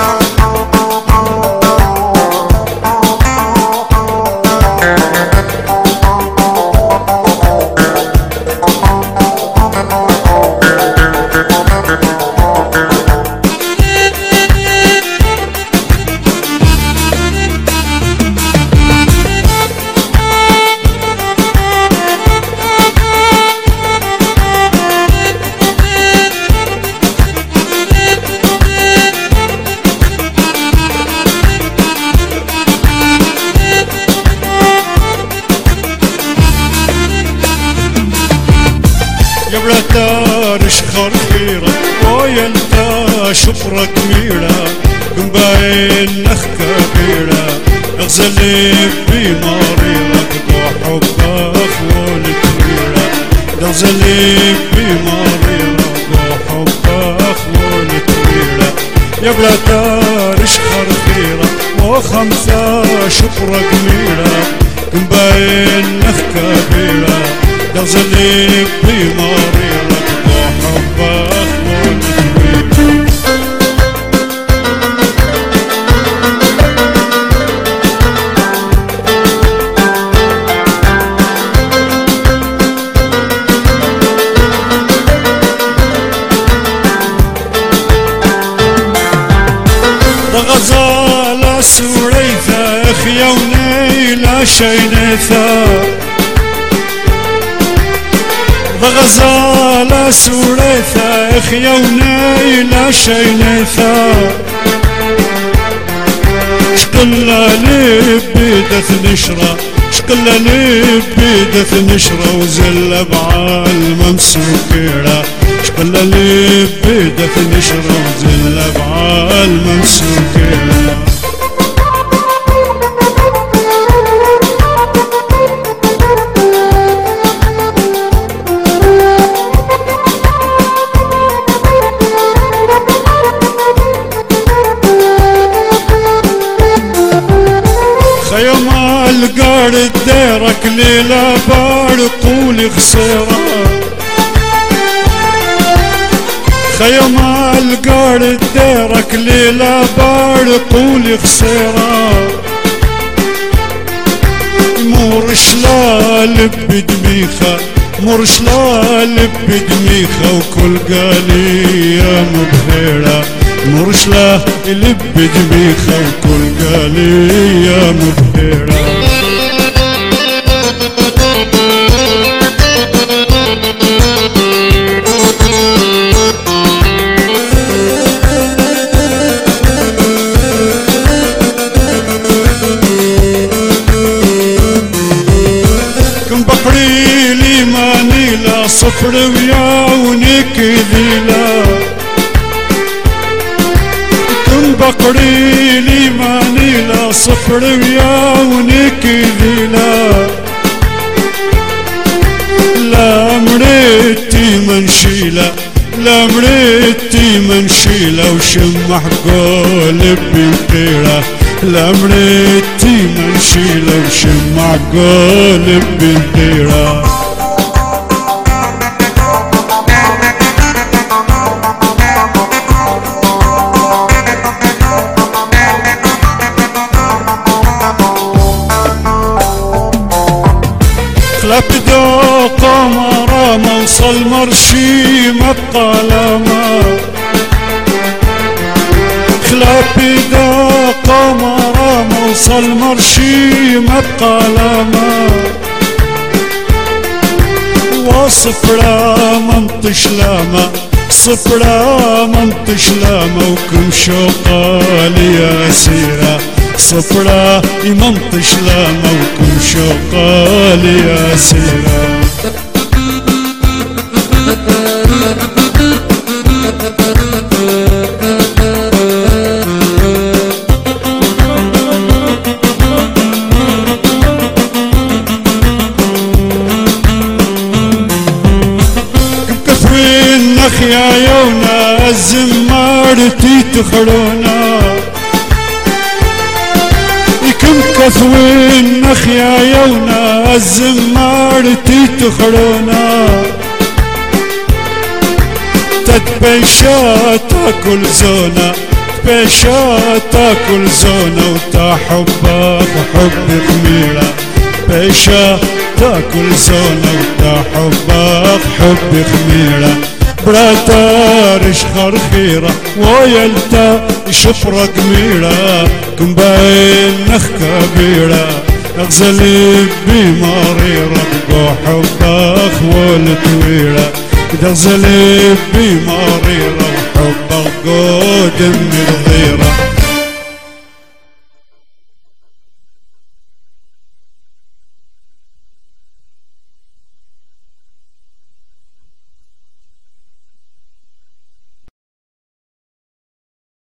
قبل تارش خرخيرة ويا انت شفرة كبيرة مبين نخ كبيرة اغزلي بمريرك وحبك والكبيرة اغزلي بمريرك وحبك والكبيرة يا بلا تارش خرخيرة وخمسة شفرة كبيرة مبين نخ كبيرة اغزلي بمريرك وحبك والكبيرة غزالة سوريثة اخيا ونيلة شينيثة غزالة سوريثة اخيا ونيلة شينيثة شقلة لبي دث نشرة شقلة لبي دث نشرة وزلة بعالمة مسكيرة شقلة لبي دث نشرة وزلة بعالمة مسكيرة خيم القارد ديرك ليلة بارق ولخسيرة خيم القارد ديرك ليلة بارق ولخسيرة مرش لا لب دميخة مرش لا لب دميخة وكل قالية مبهرة مرش لا لب دميخة وكل قالية مبهرة كم بقري لي ماني لا صفر وياونك ذيلا بقري لي ماني لا صفر وياونك ذيلا لا مريتي منشيلة لا مريتي منشيلة وشمح قولب بنطيرة لا مريتي منشيلة وشمح قولب بنطيرة خلاب قمرة موصل مرشي مبقلمة خلاب قمرة موصل مرشي مبقلمة وصفرة منطش لامة صفرة منطش لامة وكم شوقالي يا سيرة صفرة منطش لامة وكم شوقالي يا سيرة كثوين نخيا يونا الزمارتي تخرونا كم كثوين نخيا يونا الزمارتي تخرونا تتبيشا تاكل زونا بيشا تاكل زونة وتحبك حب خميرة بيشا تاكل زونة وتحبك حب خميرة براتارش خرخيرة ويلتا شفرة قميرة كمباين نخ كبيرة اغزلي بمريرة بقو حبك والطويلة اغزلي بمريرة وحبك قدم